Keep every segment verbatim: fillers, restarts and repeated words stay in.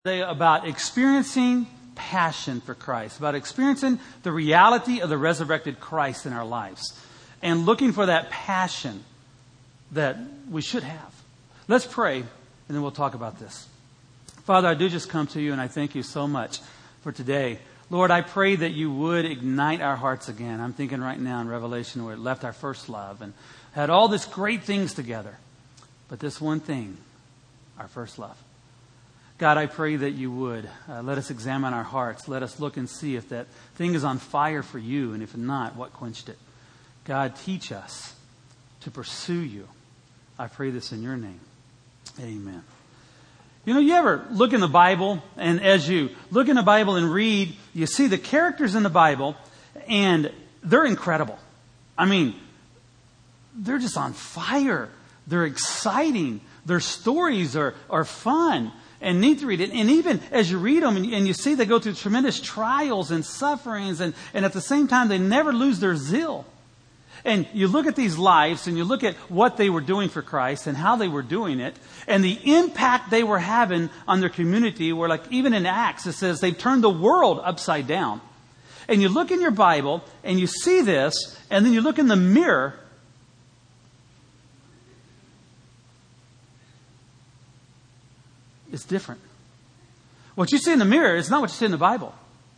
Today about experiencing passion for Christ, about experiencing the reality of the resurrected Christ in our lives, and looking for that passion that we should have. Let's pray, and then we'll talk about this. Father, I do just come to you, and I thank you so much for today. Lord, I pray that you would ignite our hearts again. I'm thinking right now in Revelation where it left our first love and had all these great things together. But this one thing, our first love. God, I pray that you would uh, let us examine our hearts. Let us look and see if that thing is on fire for you, and if not, what quenched it. God, teach us to pursue you. I pray this in your name. Amen. You know, you ever look in the Bible, and as you look in the Bible and read, you see the characters in the Bible, and they're incredible. I mean, they're just on fire. They're exciting. Their stories are, are fun and neat to read it. And even as you read them and you, and you see they go through tremendous trials and sufferings, and, and at the same time they never lose their zeal. And you look at these lives and you look at what they were doing for Christ and how they were doing it and the impact they were having on their community, where like even in Acts it says they've turned the world upside down. And you look in your Bible and you see this, and then you look in the mirror. It's different. What you see in the mirror is not what you see in the Bible.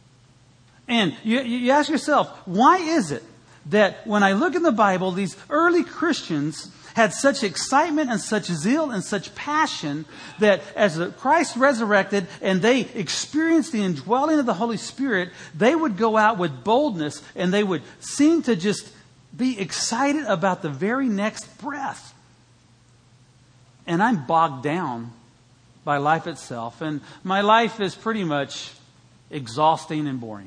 And you, you ask yourself, why is it that when I look in the Bible, these early Christians had such excitement and such zeal and such passion that as Christ resurrected and they experienced the indwelling of the Holy Spirit, they would go out with boldness and they would seem to just be excited about the very next breath. And I'm bogged down by life itself, and my life is pretty much exhausting and boring.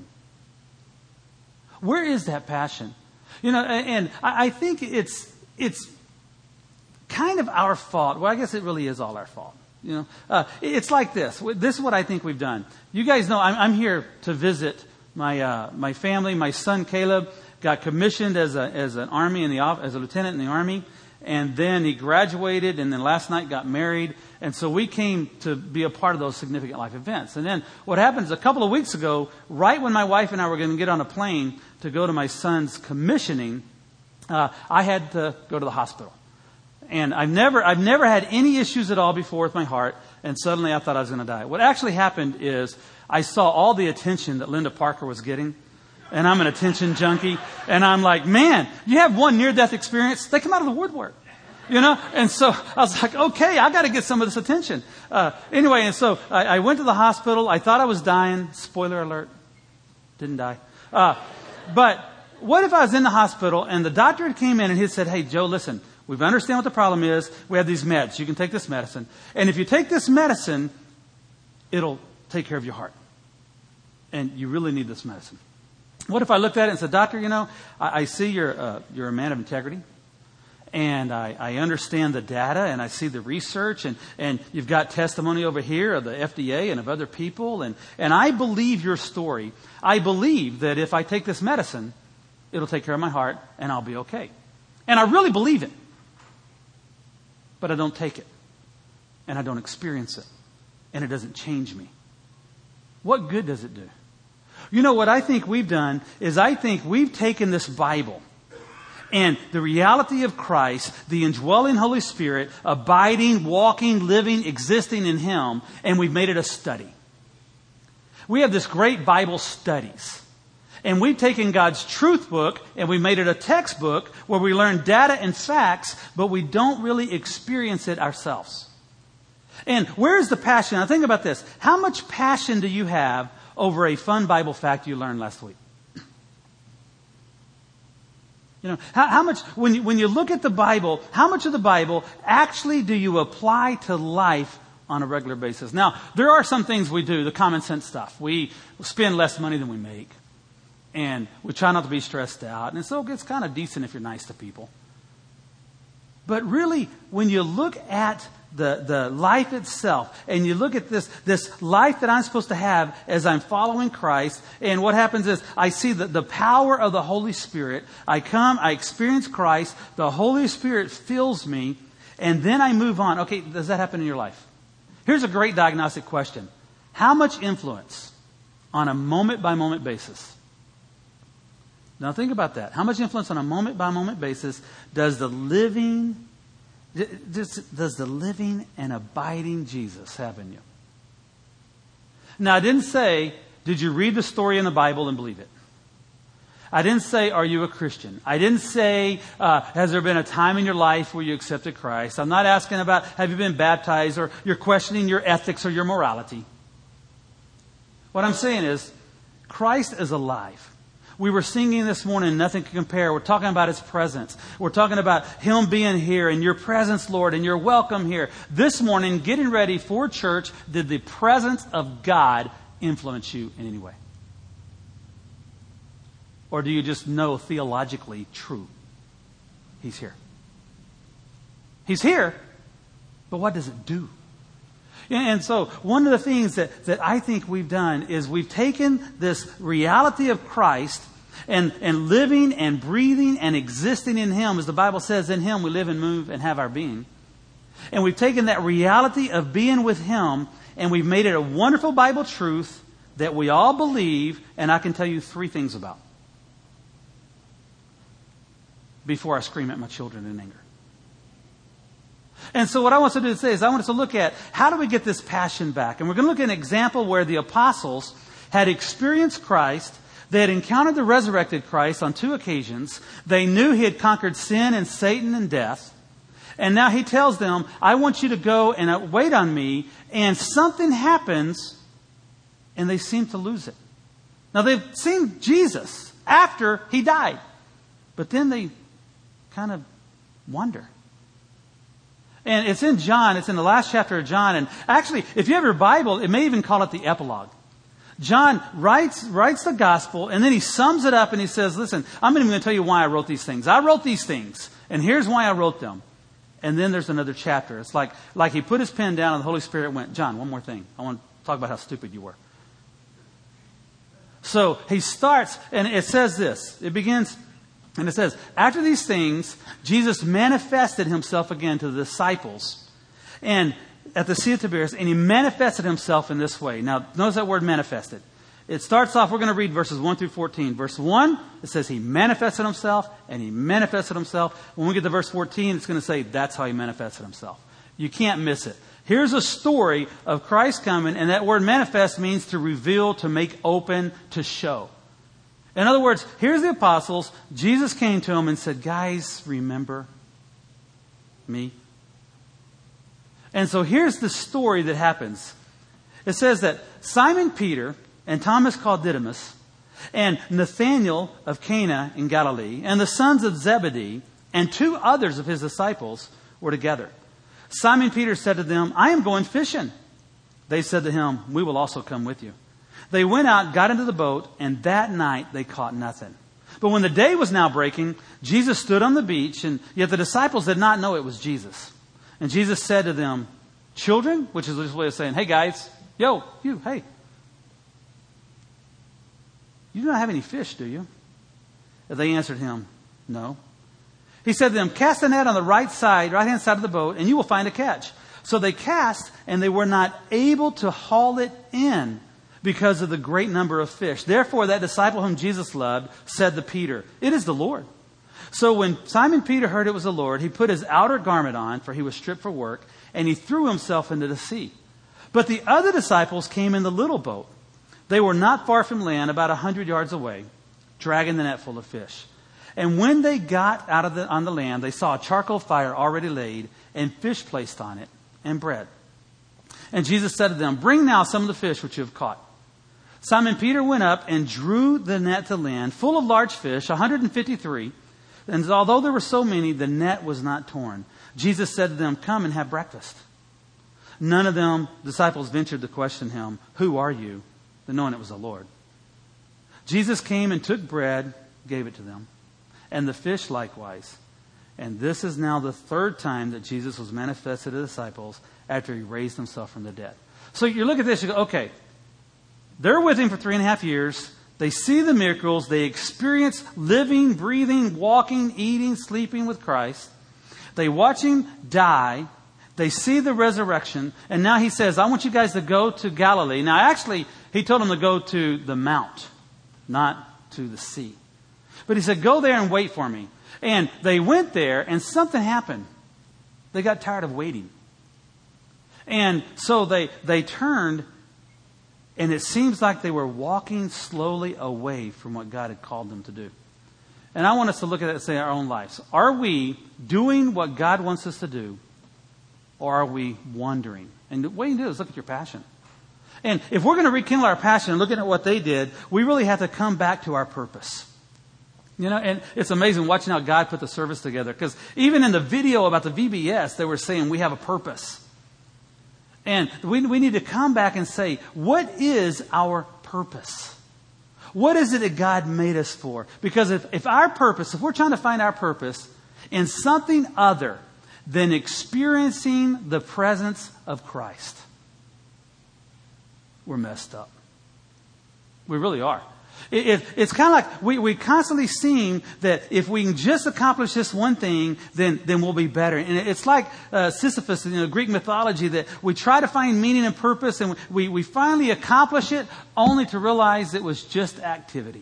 Where is that passion? You know, and I think it's it's kind of our fault. Well, I guess it really is all our fault. You know, uh, it's like this. This is what I think we've done. You guys know I'm, I'm here to visit my uh, my family. My son Caleb got commissioned as a as an army in the as a lieutenant in the army. And then he graduated, and then last night got married. And so we came to be a part of those significant life events. And then what happens a couple of weeks ago, right when my wife and I were going to get on a plane to go to my son's commissioning, uh, I had to go to the hospital. And I've never, I've never had any issues at all before with my heart. And suddenly I thought I was going to die. What actually happened is I saw all the attention that Linda Parker was getting. And I'm an attention junkie. And I'm like, man, you have one near-death experience. They come out of the woodwork. You know? And so I was like, okay, I got to get some of this attention. Uh, anyway, and so I, I went to the hospital. I thought I was dying. Spoiler alert. Didn't die. Uh, but what if I was in the hospital and the doctor came in and he said, hey, Joe, listen, we understand what the problem is. We have these meds. You can take this medicine. And if you take this medicine, it'll take care of your heart. And you really need this medicine. What if I looked at it and said, doctor, you know, I, I see you're, uh, you're a man of integrity. And I, I understand the data and I see the research, and, and you've got testimony over here of the F D A and of other people. And, and I believe your story. I believe that if I take this medicine, it'll take care of my heart and I'll be okay. And I really believe it. But I don't take it. And I don't experience it. And it doesn't change me. What good does it do? You know, what I think we've done is I think we've taken this Bible and the reality of Christ, the indwelling Holy Spirit, abiding, walking, living, existing in Him, and we've made it a study. We have this great Bible studies. And we've taken God's truth book and we made it a textbook where we learn data and facts, but we don't really experience it ourselves. And where's the passion? Now think about this. How much passion do you have over a fun Bible fact you learned last week? You know, how, how much, when you, when you look at the Bible, how much of the Bible actually do you apply to life on a regular basis? Now, there are some things we do, the common sense stuff. We spend less money than we make. And we try not to be stressed out. And so it's kind of decent if you're nice to people. But really, when you look at the, the life itself, and you look at this, this life that I'm supposed to have as I'm following Christ, and what happens is I see the, the power of the Holy Spirit. I come, I experience Christ, the Holy Spirit fills me, and then I move on. Okay, does that happen in your life? Here's a great diagnostic question. How much influence on a moment-by-moment basis? Now think about that. How much influence on a moment-by-moment basis does the living, does the living and abiding Jesus have in you? Now, I didn't say, did you read the story in the Bible and believe it? I didn't say, are you a Christian? I didn't say, uh, has there been a time in your life where you accepted Christ? I'm not asking about, have you been baptized, or you're questioning your ethics or your morality. What I'm saying is, Christ is alive. We were singing this morning, Nothing Can Compare. We're talking about His presence. We're talking about Him being here and your presence, Lord, and you're welcome here. This morning, getting ready for church, did the presence of God influence you in any way? Or do you just know theologically true? He's here. He's here, but what does it do? And so one of the things that, that I think we've done is we've taken this reality of Christ and, and living and breathing and existing in Him. As the Bible says, in Him we live and move and have our being. And we've taken that reality of being with Him and we've made it a wonderful Bible truth that we all believe, and I can tell you three things about before I scream at my children in anger. And so what I want us to do today is I want us to look at how do we get this passion back. And we're going to look at an example where the apostles had experienced Christ. They had encountered the resurrected Christ on two occasions. They knew He had conquered sin and Satan and death. And now He tells them, I want you to go and wait on me. And something happens and they seem to lose it. Now they've seen Jesus after He died. But then they kind of wonder. And it's in John. It's in the last chapter of John. And actually, if you have your Bible, it may even call it the epilogue. John writes writes the gospel, and then he sums it up, and he says, listen, I'm not even going to tell you why I wrote these things. I wrote these things, and here's why I wrote them. And then there's another chapter. It's like, like he put his pen down, and the Holy Spirit went, John, one more thing. I want to talk about how stupid you were. So he starts, and it says this. It begins... And it says, after these things, Jesus manifested Himself again to the disciples and at the Sea of Tiberias, and He manifested Himself in this way. Now, notice that word manifested. It starts off, we're going to read verses one through fourteen. Verse one, it says He manifested Himself, and He manifested Himself. When we get to verse fourteen, it's going to say that's how He manifested Himself. You can't miss it. Here's a story of Christ coming, and that word manifest means to reveal, to make open, to show. In other words, here's the apostles. Jesus came to them and said, guys, remember me? And so here's the story that happens. It says that Simon Peter and Thomas called Didymus and Nathanael of Cana in Galilee and the sons of Zebedee and two others of His disciples were together. Simon Peter said to them, I am going fishing. They said to him, we will also come with you. They went out, got into the boat, and that night they caught nothing. But when the day was now breaking, Jesus stood on the beach, and yet the disciples did not know it was Jesus. And Jesus said to them, children, which is His way of saying, hey guys, yo, you, hey. You do not have any fish, do you? And they answered Him, no. He said to them, cast the net on the right side, right hand side of the boat, and you will find a catch. So they cast, and they were not able to haul it in, because of the great number of fish. Therefore, that disciple whom Jesus loved said to Peter, it is the Lord. So when Simon Peter heard it was the Lord, he put his outer garment on, for he was stripped for work, and he threw himself into the sea. But the other disciples came in the little boat. They were not far from land, about a hundred yards away, dragging the net full of fish. And when they got out of the, on the land, they saw a charcoal fire already laid, and fish placed on it, and bread. And Jesus said to them, bring now some of the fish which you have caught. Simon Peter went up and drew the net to land, full of large fish, one hundred fifty-three. And although there were so many, the net was not torn. Jesus said to them, come and have breakfast. None of them, disciples, ventured to question Him, who are you? Knowing it was the Lord. Jesus came and took bread, gave it to them, and the fish likewise. And this is now the third time that Jesus was manifested to the disciples after He raised Himself from the dead. So you look at this, you go, okay, they're with Him for three and a half years. They see the miracles. They experience living, breathing, walking, eating, sleeping with Christ. They watch Him die. They see the resurrection. And now he says, I want you guys to go to Galilee. Now, actually, he told them to go to the mount, not to the sea. But he said, go there and wait for me. And they went there, and something happened. They got tired of waiting. And so they, they turned, and it seems like they were walking slowly away from what God had called them to do. And I want us to look at that and say our own lives. Are we doing what God wants us to do, or are we wandering? And the way you do is look at your passion. And if we're going to rekindle our passion and looking at what they did, we really have to come back to our purpose. You know, and it's amazing watching how God put the service together. Because even in the video about the V B S, they were saying we have a purpose. And we, we need to come back and say, what is our purpose? What is it that God made us for? Because if, if our purpose, if we're trying to find our purpose in something other than experiencing the presence of Christ, we're messed up. We really are. It, it, it's kind of like we, we constantly seem that if we can just accomplish this one thing, then, then we'll be better. And it's like uh, Sisyphus in the Greek mythology, that we try to find meaning and purpose, and we, we finally accomplish it only to realize it was just activity.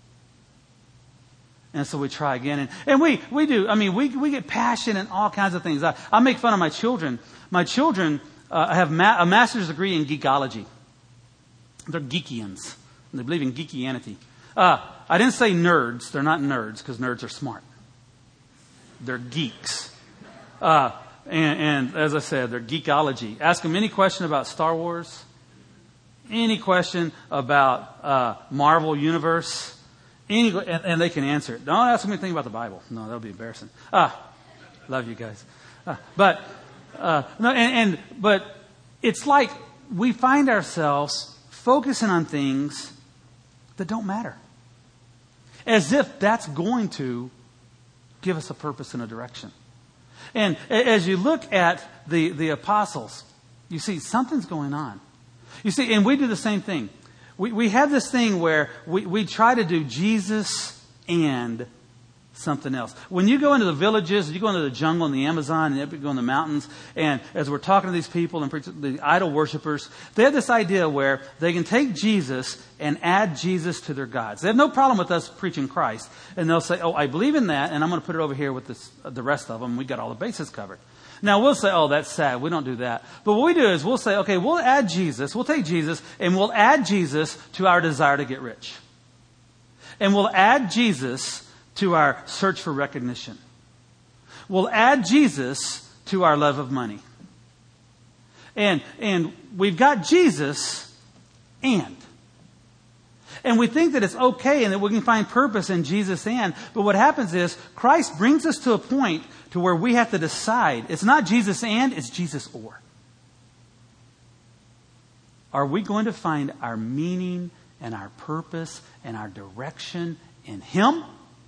And so we try again. And, and we, we do. I mean, we, we get passion in all kinds of things. I, I make fun of my children. My children uh, have ma- a master's degree in geekology. They're geekians. They believe in geekianity. Uh, I didn't say nerds. They're not nerds because nerds are smart. They're geeks. Uh, and, and as I said, they're geekology. Ask them any question about Star Wars, any question about uh, Marvel Universe, any, and, and they can answer it. Don't ask them anything about the Bible. No, that would be embarrassing. Ah, love you guys. Uh, but uh, no, and, and but it's like we find ourselves focusing on things that don't matter. As if that's going to give us a purpose and a direction. And as you look at the, the apostles, you see something's going on. You see, and we do the same thing. We, we have this thing where we, we try to do Jesus and something else. When you go into the villages, you go into the jungle in the Amazon, and you go in the mountains, and as we're talking to these people and the idol worshipers, they have this idea where they can take Jesus and add Jesus to their gods. They have no problem with us preaching Christ, and they'll say, oh, I believe in that, and I'm going to put it over here with this, the rest of them. We got all the bases covered. Now, we'll say, oh, that's sad. We don't do that. But what we do is we'll say, okay, we'll add Jesus. We'll take Jesus, and we'll add Jesus to our desire to get rich. And we'll add Jesus to our search for recognition. We'll add Jesus to our love of money. And, and we've got Jesus and. And we think that it's okay and that we can find purpose in Jesus and. But what happens is Christ brings us to a point to where we have to decide. It's not Jesus and, it's Jesus or. Are we going to find our meaning and our purpose and our direction in Him?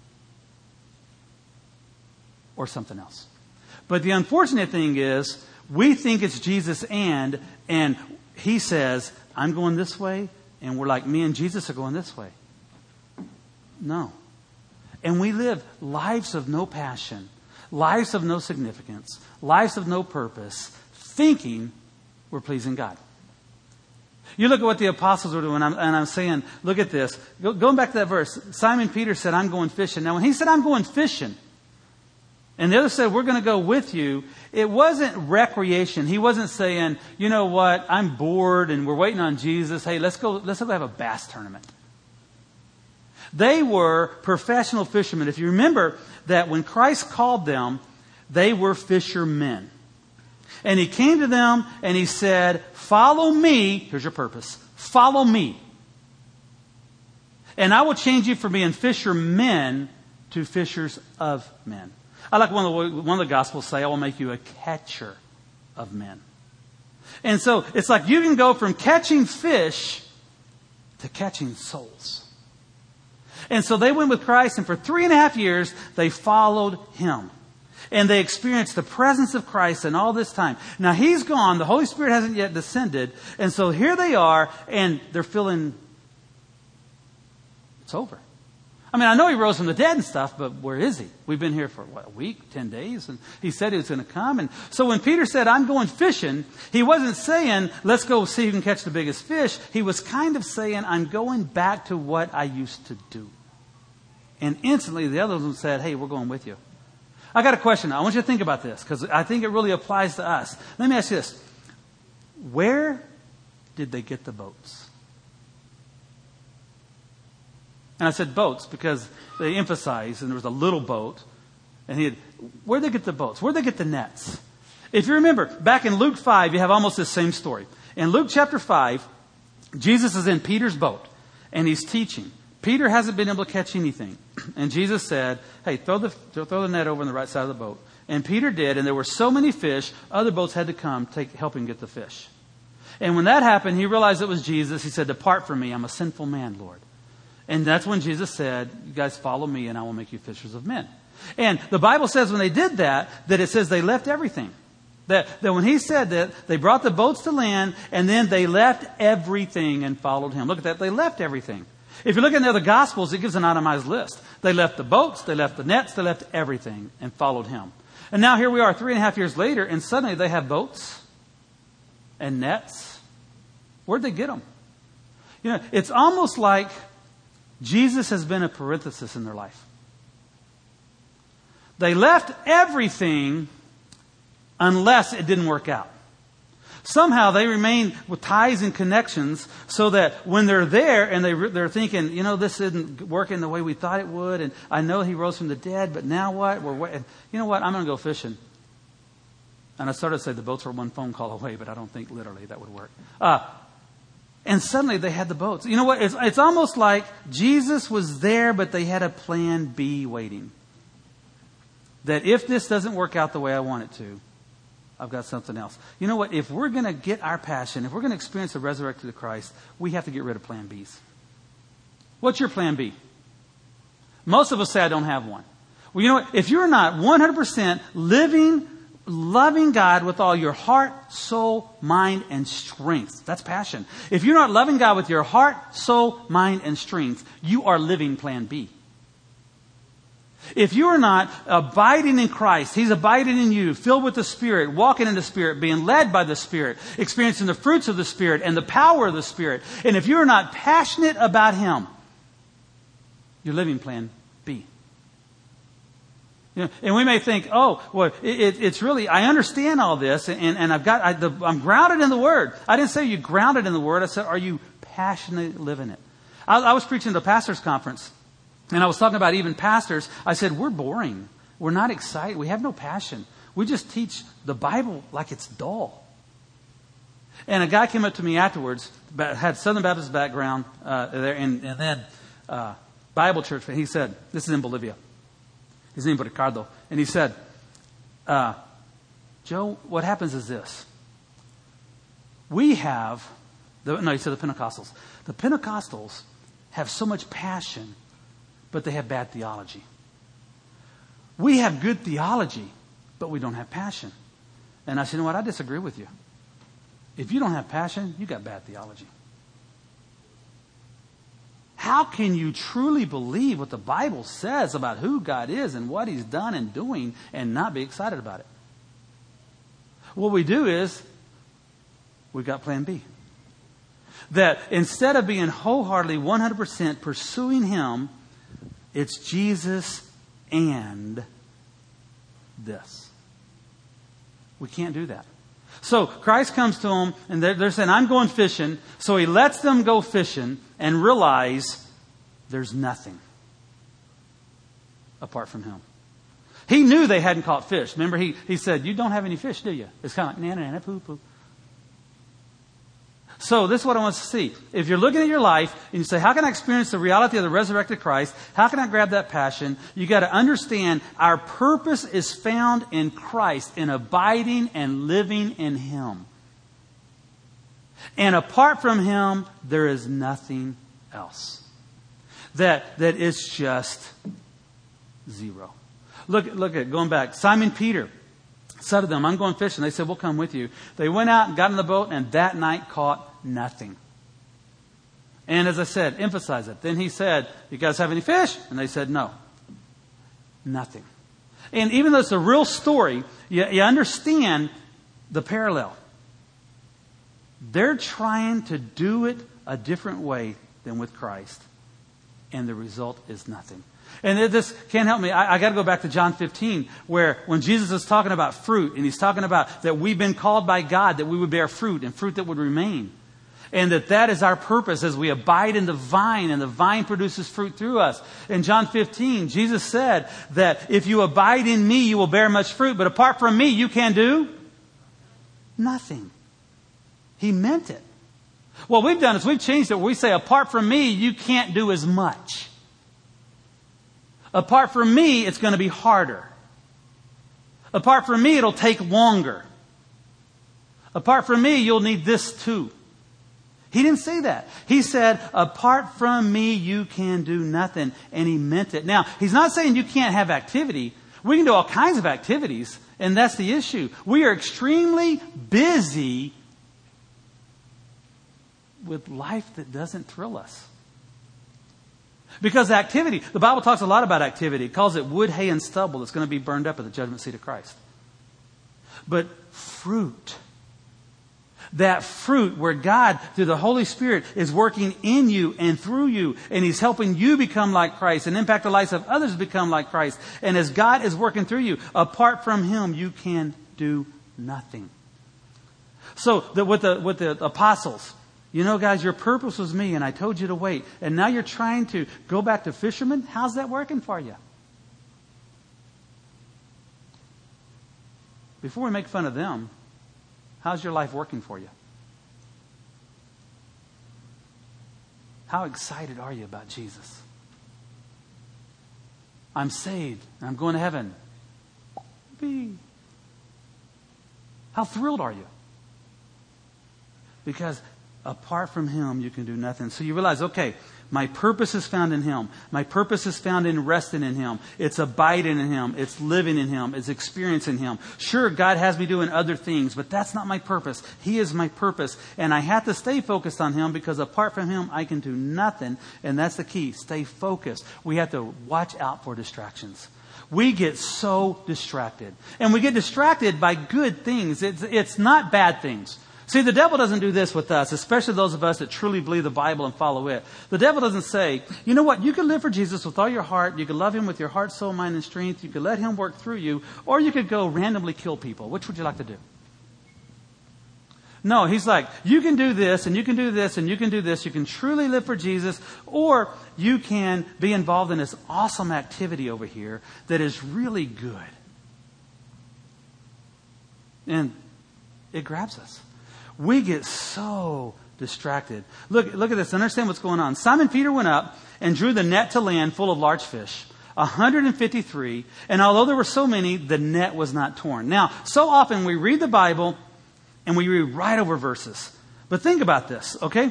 Or something else. But the unfortunate thing is, we think it's Jesus and, and He says, I'm going this way, and we're like, me and Jesus are going this way. No. And we live lives of no passion, lives of no significance, lives of no purpose, thinking we're pleasing God. You look at what the apostles were doing, and I'm, and I'm saying, look at this. Go, going back to that verse, Simon Peter said, I'm going fishing. Now, when he said, I'm going fishing, and the other said, we're going to go with you, it wasn't recreation. He wasn't saying, you know what, I'm bored and we're waiting on Jesus. Hey, let's go, let's go have a bass tournament. They were professional fishermen. If you remember that when Christ called them, they were fishermen. And He came to them and He said, follow me. Here's your purpose. Follow me. And I will change you from being fishermen to fishers of men. I like one of the, one of the Gospels say, I will make you a catcher of men. And so it's like you can go from catching fish to catching souls. And so they went with Christ, and for three and a half years, they followed Him. And they experienced the presence of Christ in all this time. Now He's gone. The Holy Spirit hasn't yet descended. And so here they are, and they're feeling it's over. I mean, I know he rose from the dead and stuff, but where is he? We've been here for, what, a week, ten days? And he said he was going to come. And so when Peter said, I'm going fishing, he wasn't saying, let's go see who can catch the biggest fish. He was kind of saying, I'm going back to what I used to do. And instantly the other one said, hey, we're going with you. I got a question. I want you to think about this because I think it really applies to us. Let me ask you this. Where did they get the boats? And I said boats because they emphasized, and there was a little boat. And he had, where'd they get the boats? Where'd they get the nets? If you remember, back in Luke five, you have almost the same story. In Luke chapter five, Jesus is in Peter's boat, and he's teaching. Peter hasn't been able to catch anything. And Jesus said, hey, throw the, throw the net over on the right side of the boat. And Peter did, and there were so many fish, other boats had to come take help him get the fish. And when that happened, he realized it was Jesus. He said, depart from me, I'm a sinful man, Lord. And that's when Jesus said, you guys follow me and I will make you fishers of men. And the Bible says when they did that, that it says they left everything. That, that when he said that, they brought the boats to land and then they left everything and followed him. Look at that. They left everything. If you look at the other Gospels, it gives an itemized list. They left the boats, they left the nets, they left everything and followed him. And now here we are three and a half years later and suddenly they have boats and nets. Where'd they get them? You know, it's almost like Jesus has been a parenthesis in their life. They left everything unless it didn't work out. Somehow they remain with ties and connections so that when they're there and they, they're thinking, you know, this isn't working the way we thought it would. And I know he rose from the dead, but now what? We're waiting. You know what? I'm going to go fishing. And I started to say the boats were one phone call away, but I don't think literally that would work. Uh, and suddenly they had the boats. You know what? It's, it's almost like Jesus was there, but they had a plan B waiting. That if this doesn't work out the way I want it to, I've got something else. You know what? If we're going to get our passion, if we're going to experience the resurrection of Christ, we have to get rid of plan B's. What's your plan B? Most of us say, I don't have one. Well, you know what? If you're not one hundred percent living, loving God with all your heart, soul, mind, and strength, that's passion. If you're not loving God with your heart, soul, mind, and strength, you are living plan B. If you are not abiding in Christ, He's abiding in you, filled with the Spirit, walking in the Spirit, being led by the Spirit, experiencing the fruits of the Spirit and the power of the Spirit. And if you're not passionate about Him, you're living plan B. You know, and we may think, oh, well, it, it, it's really, I understand all this and, and I've got, I, the, I'm grounded in the Word. I didn't say you grounded in the Word. I said, are you passionately living it? I, I was preaching at a pastor's conference. And I was talking about even pastors. I said, we're boring. We're not excited. We have no passion. We just teach the Bible like it's dull. And a guy came up to me afterwards, had Southern Baptist background uh, there, and, and then uh, Bible church. He said, this is in Bolivia. His name was Ricardo. And he said, uh, Joe, what happens is this. We have, the, no, he said the Pentecostals. The Pentecostals have so much passion, but they have bad theology. We have good theology, but we don't have passion. And I said, you know what? I disagree with you. If you don't have passion, you got bad theology. How can you truly believe what the Bible says about who God is and what He's done and doing and not be excited about it? What we do is we've got plan B. That instead of being wholeheartedly one hundred percent pursuing Him, it's Jesus and this. We can't do that. So Christ comes to them and they're, they're saying, I'm going fishing. So He lets them go fishing and realize there's nothing apart from Him. He knew they hadn't caught fish. Remember, he, he said, you don't have any fish, do you? It's kind of like, na na na, poo poo. So this is what I want us to see. If you're looking at your life and you say, how can I experience the reality of the resurrected Christ? How can I grab that passion? You got to understand our purpose is found in Christ, in abiding and living in Him. And apart from Him, there is nothing else. That, that is just zero. Look, look at, going back, Simon Peter said to them, I'm going fishing. They said, we'll come with you. They went out and got in the boat and that night caught nothing. And as I said, emphasize it. Then he said, you guys have any fish? And they said, no. Nothing. And even though it's a real story, you, you understand the parallel. They're trying to do it a different way than with Christ. And the result is nothing. And this can't help me. I, I got to go back to John fifteen, where when Jesus is talking about fruit, and he's talking about that we've been called by God, that we would bear fruit, and fruit that would remain. And that that is our purpose as we abide in the vine, and the vine produces fruit through us. In John fifteen, Jesus said that if you abide in me, you will bear much fruit. But apart from me, you can do nothing. He meant it. What we've done is we've changed it. We say, apart from me, you can't do as much. Apart from me, it's going to be harder. Apart from me, it'll take longer. Apart from me, you'll need this too. He didn't say that. He said, apart from me, you can do nothing. And he meant it. Now, he's not saying you can't have activity. We can do all kinds of activities. And that's the issue. We are extremely busy with life that doesn't thrill us. Because activity, the Bible talks a lot about activity. It calls it wood, hay, and stubble that's going to be burned up at the judgment seat of Christ. But fruit, that fruit where God, through the Holy Spirit, is working in you and through you, and He's helping you become like Christ and impact the lives of others to become like Christ. And as God is working through you, apart from Him, you can do nothing. So the, with the with the apostles, you know, guys, your purpose was me, and I told you to wait. And now you're trying to go back to fishermen? How's that working for you? Before we make fun of them, how's your life working for you? How excited are you about Jesus? I'm saved, and I'm going to heaven. Be. How thrilled are you? Because apart from Him, you can do nothing. So you realize, okay, my purpose is found in Him. My purpose is found in resting in Him. It's abiding in Him. It's living in Him. It's experiencing Him. Sure, God has me doing other things, but that's not my purpose. He is my purpose. And I have to stay focused on Him, because apart from Him, I can do nothing. And that's the key. Stay focused. We have to watch out for distractions. We get so distracted. And we get distracted by good things. It's, it's not bad things. See, the devil doesn't do this with us, especially those of us that truly believe the Bible and follow it. The devil doesn't say, you know what, you can live for Jesus with all your heart, you can love Him with your heart, soul, mind, and strength, you can let Him work through you, or you could go randomly kill people. Which would you like to do? No, he's like, you can do this, and you can do this, and you can do this, you can truly live for Jesus, or you can be involved in this awesome activity over here that is really good. And it grabs us. We get so distracted. Look, look at this. Understand what's going on. Simon Peter went up and drew the net to land full of large fish, one hundred fifty-three. And although there were so many, the net was not torn. Now, so often we read the Bible and we read right over verses. But think about this, okay?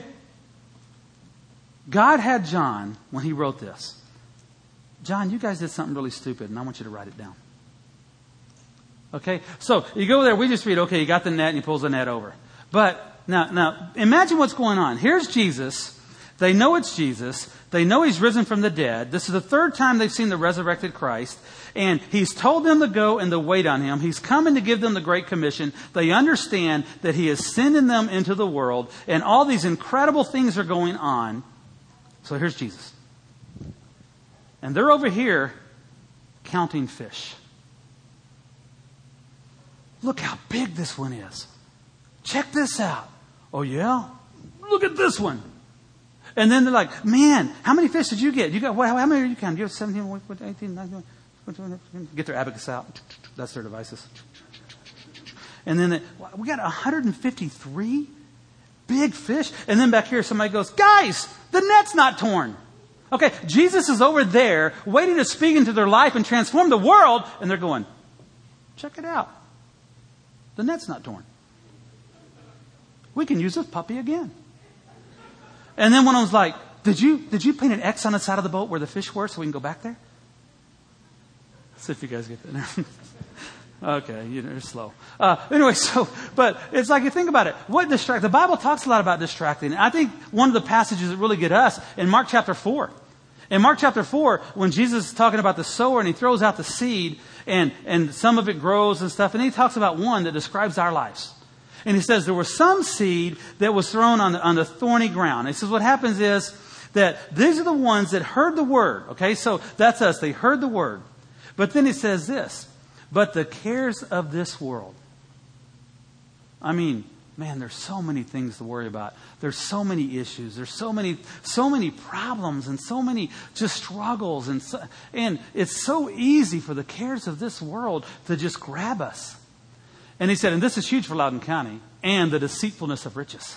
God had John, when he wrote this, John, you guys did something really stupid, and I want you to write it down. Okay? So you go there, we just read, okay, you got the net, and he pulls the net over. But now, now, imagine what's going on. Here's Jesus. They know it's Jesus. They know He's risen from the dead. This is the third time they've seen the resurrected Christ. And He's told them to go and to wait on Him. He's coming to give them the Great Commission. They understand that He is sending them into the world. And all these incredible things are going on. So here's Jesus. And they're over here counting fish. Look how big this one is. Check this out. Oh, yeah? Look at this one. And then they're like, man, how many fish did you get? You got what? How many are you counting? You have seventeen, eighteen, nineteen. Get their abacus out. That's their devices. And then they, we got one hundred fifty-three big fish. And then back here, somebody goes, guys, the net's not torn. Okay, Jesus is over there waiting to speak into their life and transform the world. And they're going, check it out. The net's not torn. We can use this puppy again. And then one of them's like, did you, did you paint an X on the side of the boat where the fish were so we can go back there? See if you guys get that now. Okay, you're slow. Uh, anyway, so, but it's like you think about it. What distract? The Bible talks a lot about distracting. I think one of the passages that really get us in Mark chapter four. In Mark chapter four, when Jesus is talking about the sower and he throws out the seed and, and some of it grows and stuff, and he talks about one that describes our lives. And he says there was some seed that was thrown on the, on the thorny ground. And he says what happens is that these are the ones that heard the word. Okay, so that's us. They heard the word. But then he says this, but the cares of this world. I mean, man, there's so many things to worry about. There's so many issues. There's so many, so many problems and so many just struggles. And, so, and it's so easy for the cares of this world to just grab us. And he said, and this is huge for Loudoun County, and the deceitfulness of riches.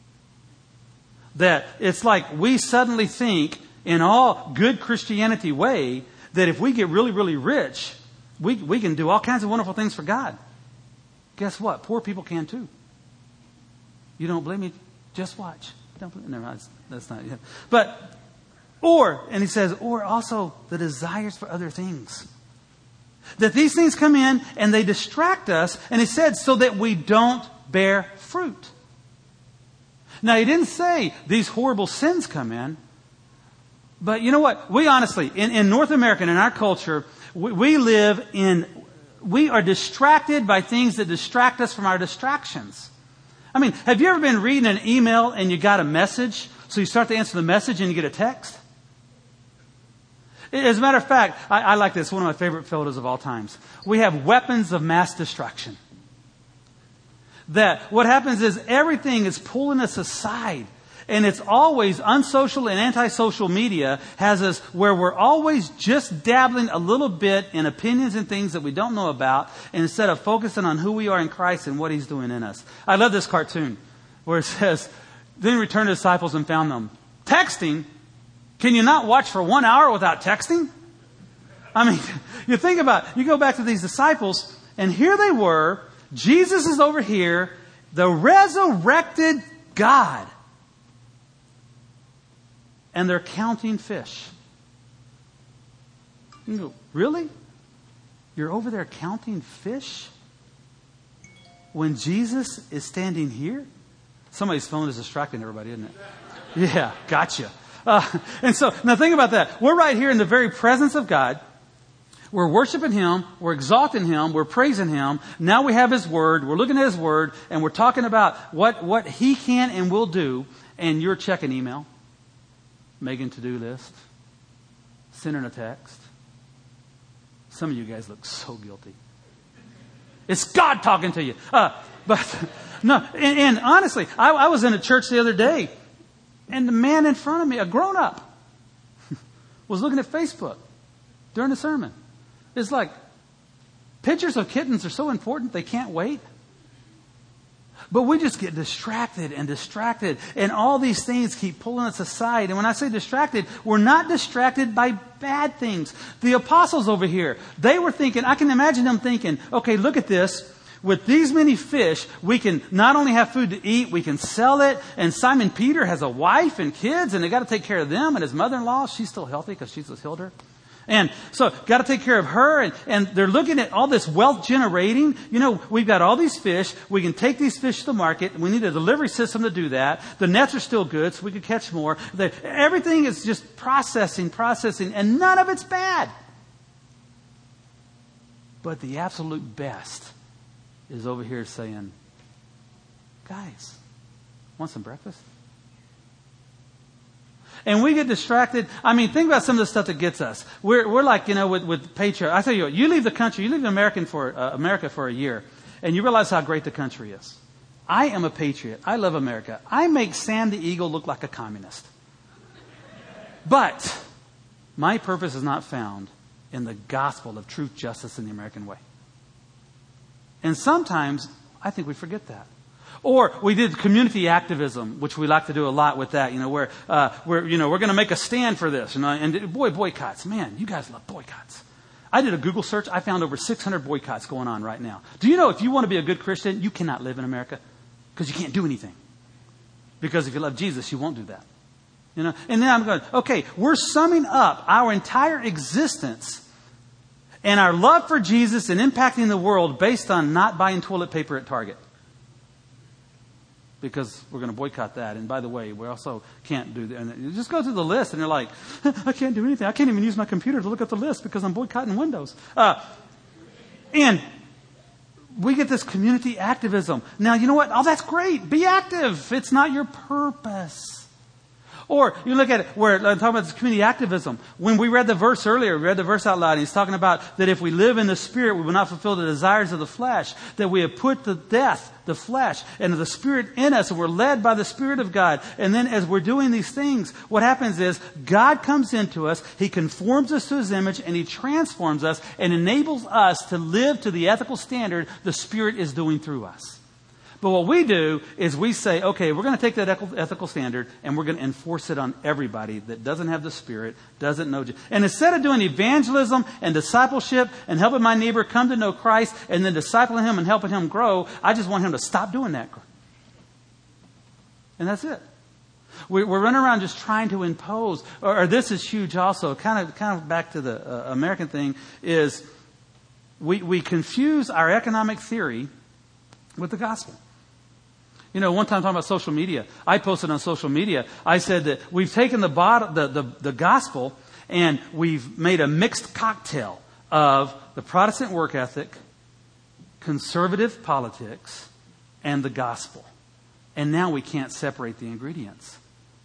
That it's like we suddenly think in all good Christianity way that if we get really, really rich, we, we can do all kinds of wonderful things for God. Guess what? Poor people can too. You don't believe me? Just watch. Don't believe, no, that's, that's not it. But, or, and he says, or also the desires for other things. That these things come in and they distract us. And he said, so that we don't bear fruit. Now, he didn't say these horrible sins come in. But you know what? We honestly, in, in North America and in our culture, we, we live in, we are distracted by things that distract us from our distractions. I mean, have you ever been reading an email and you got a message? So you start to answer the message and you get a text? As a matter of fact, I, I like this. One of my favorite photos of all times. We have weapons of mass distraction. That what happens is everything is pulling us aside. And it's always unsocial and antisocial media has us where we're always just dabbling a little bit in opinions and things that we don't know about instead of focusing on who we are in Christ and what He's doing in us. I love this cartoon where it says, then returned to the disciples and found them texting. Can you not watch for one hour without texting? I mean, you think about it. You go back to these disciples and here they were. Jesus is over here. The resurrected God. And they're counting fish. You go, really? You're over there counting fish? When Jesus is standing here? Somebody's phone is distracting everybody, isn't it? Yeah, gotcha. Uh, and so, now think about that. We're right here in the very presence of God. We're worshiping Him. We're exalting Him. We're praising Him. Now we have His Word. We're looking at His Word. And we're talking about what, what He can and will do. And you're checking email. Making to-do list. Sending a text. Some of you guys look so guilty. It's God talking to you. Uh, but, no, and, and honestly, I, I was in a church the other day. And the man in front of me, a grown-up, was looking at Facebook during the sermon. It's like, pictures of kittens are so important, they can't wait. But we just get distracted and distracted. And all these things keep pulling us aside. And when I say distracted, we're not distracted by bad things. The apostles over here, they were thinking, I can imagine them thinking, okay, look at this. With these many fish, we can not only have food to eat, we can sell it. And Simon Peter has a wife and kids, and they got to take care of them. And his mother-in-law, she's still healthy because Jesus healed her. And so, got to take care of her. And, and they're looking at all this wealth generating. You know, we've got all these fish. We can take these fish to the market. We need a delivery system to do that. The nets are still good, so we could catch more. The, everything is just processing, processing, and none of it's bad. But the absolute best is over here saying, guys, want some breakfast? And we get distracted. I mean, think about some of the stuff that gets us. We're, we're like, you know, with, with patriot. I tell you what, you leave the country, you leave American for, uh, America for a year, and you realize how great the country is. I am a patriot. I love America. I make Sam the Eagle look like a communist. But my purpose is not found in the gospel of truth, justice, and the American way. And sometimes I think we forget that. Or we did community activism, which we like to do a lot with that. You know, where uh, we're you know we're going to make a stand for this. You know, and boy, boycotts. Man, you guys love boycotts. I did a Google search. I found over six hundred boycotts going on right now. Do you know if you want to be a good Christian, you cannot live in America because you can't do anything. Because if you love Jesus, you won't do that. You know. And then I'm going, okay, we're summing up our entire existence. and our love for Jesus and impacting the world based on not buying toilet paper at Target. Because we're going to boycott that. And by the way, we also can't do that. And you just go through the list and they're like, I can't do anything. I can't even use my computer to look at the list because I'm boycotting Windows. Uh, and we get this community activism. Now, you know what? Oh, that's great. Be active. It's not your purpose. Or you look at it where I'm talking about this community activism. When we read the verse earlier, we read the verse out loud, and he's talking about that if we live in the Spirit, we will not fulfill the desires of the flesh. That we have put to death the flesh and the Spirit in us, and we're led by the Spirit of God. And then as we're doing these things, what happens is God comes into us, He conforms us to His image, and He transforms us and enables us to live to the ethical standard the Spirit is doing through us. But what we do is we say, okay, we're going to take that ethical standard and we're going to enforce it on everybody that doesn't have the Spirit, doesn't know Jesus. And instead of doing evangelism and discipleship and helping my neighbor come to know Christ and then discipling him and helping him grow, I just want him to stop doing that. And that's it. We're running around just trying to impose, or, or this is huge also, kind of kind of back to the uh, American thing, is we, we confuse our economic theory with the gospel. You know, one time talking about social media, I posted on social media, I said that we've taken the, bottom, the, the, the gospel and we've made a mixed cocktail of the Protestant work ethic, conservative politics, and the gospel. And now we can't separate the ingredients.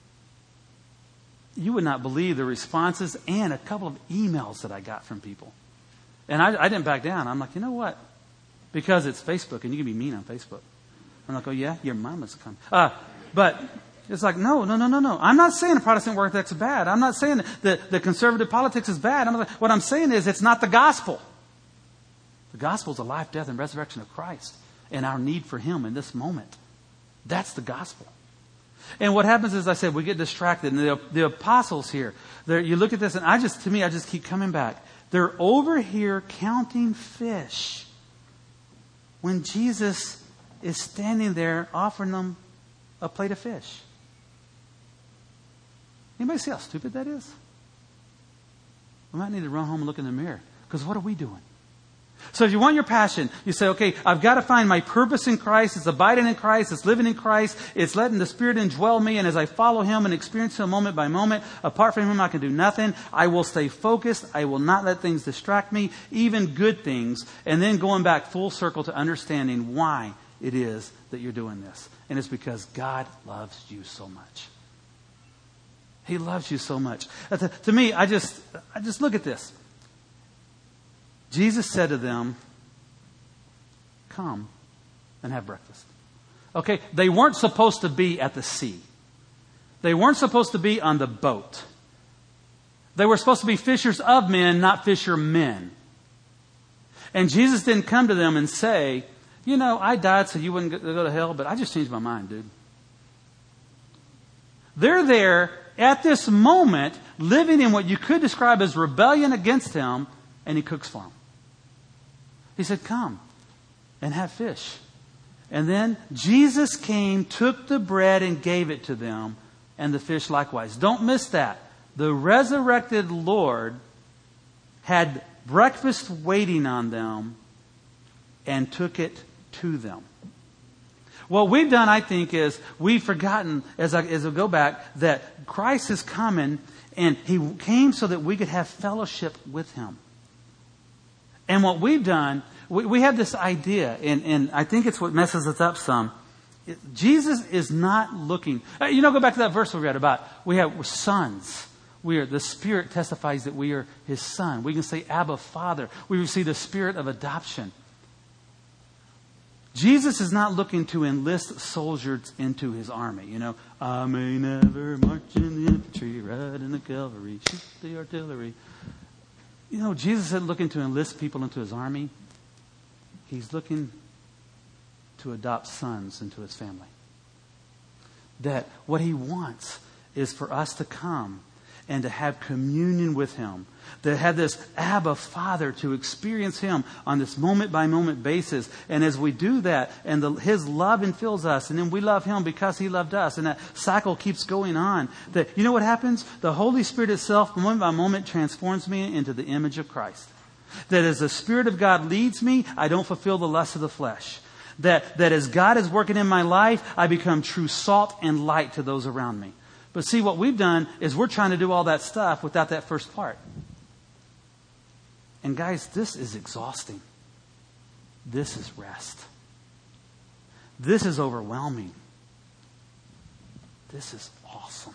You would not believe the responses and a couple of emails that I got from people. And I, I didn't back down. I'm like, you know what? Because it's Facebook and you can be mean on Facebook. I'm like, oh yeah, your mama's come. Uh, but it's like, no, no, no, no, no. I'm not saying the Protestant work ethic is bad. I'm not saying that the conservative politics is bad. I'm not, what I'm saying is it's not the gospel. The gospel is the life, death, and resurrection of Christ and our need for Him in this moment. That's the gospel. And what happens is, I said, we get distracted. And the, the apostles here, you look at this, and I just, to me, I just keep coming back. They're over here counting fish when Jesus is standing there offering them a plate of fish. Anybody see how stupid that is? We might need to run home and look in the mirror. Because what are we doing? So if you want your passion, you say, okay, I've got to find my purpose in Christ. It's abiding in Christ. It's living in Christ. It's letting the Spirit indwell me. And as I follow Him and experience Him moment by moment, apart from Him, I can do nothing. I will stay focused. I will not let things distract me, even good things. And then going back full circle to understanding why it is that you're doing this. And it's because God loves you so much. He loves you so much. To, to me, I just, I just look at this. Jesus said to them, come and have breakfast. Okay, they weren't supposed to be at the sea. They weren't supposed to be on the boat. They were supposed to be fishers of men, not fishermen. And Jesus didn't come to them and say, you know, I died so you wouldn't go to hell, but I just changed my mind, dude. They're there at this moment, living in what you could describe as rebellion against Him, and He cooks for them. He said, come and have fish. And then Jesus came, took the bread and gave it to them, and the fish likewise. Don't miss that. The resurrected Lord had breakfast waiting on them and took it to them. What we've done, I think, is we've forgotten, as I, as I go back, that Christ is coming, and He came so that we could have fellowship with Him. And what we've done, we, we have this idea, and, and I think it's what messes us up some. It, Jesus is not looking. You know, go back to that verse we read about. We have we're sons. We are, the Spirit testifies that we are His son. We can say, Abba, Father. We receive the Spirit of adoption. Jesus is not looking to enlist soldiers into His army. You know, I may never march in the infantry, ride in the cavalry, shoot the artillery. You know, Jesus isn't looking to enlist people into His army. He's looking to adopt sons into His family. That what He wants is for us to come and to have communion with Him. To have this Abba Father, to experience Him on this moment-by-moment basis. And as we do that, and the, His love infills us, and then we love Him because He loved us, and that cycle keeps going on. That, you know what happens? The Holy Spirit itself, moment by moment, transforms me into the image of Christ. That as the Spirit of God leads me, I don't fulfill the lust of the flesh. That, that as God is working in my life, I become true salt and light to those around me. But see, what we've done is we're trying to do all that stuff without that first part. And guys, this is exhausting. This is rest. This is overwhelming. This is awesome.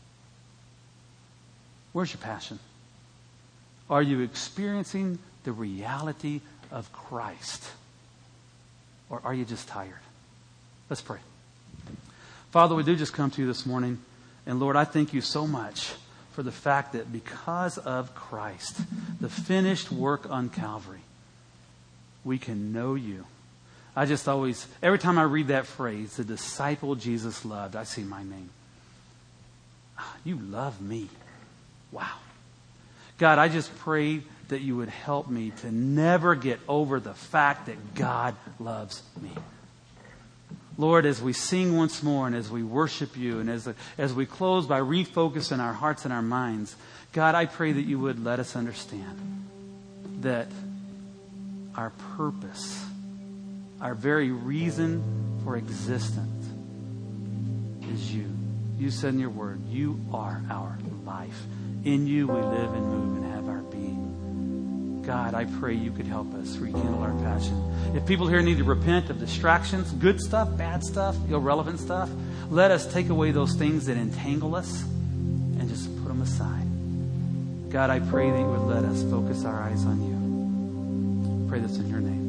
Where's your passion? Are you experiencing the reality of Christ? Or are you just tired? Let's pray. Father, we do just come to you this morning. And Lord, I thank you so much for the fact that because of Christ, the finished work on Calvary, we can know you. I just always, every time I read that phrase, the disciple Jesus loved, I see my name. You love me. Wow. God, I just pray that you would help me to never get over the fact that God loves me. Lord, as we sing once more and as we worship you and as, as we close by refocusing our hearts and our minds, God, I pray that you would let us understand that our purpose, our very reason for existence is you. You said in your word, you are our life. In you we live and move and have our being. God, I pray you could help us rekindle our passion. If people here need to repent of distractions, good stuff, bad stuff, irrelevant stuff, let us take away those things that entangle us and just put them aside. God, I pray that you would let us focus our eyes on you. I pray this in your name.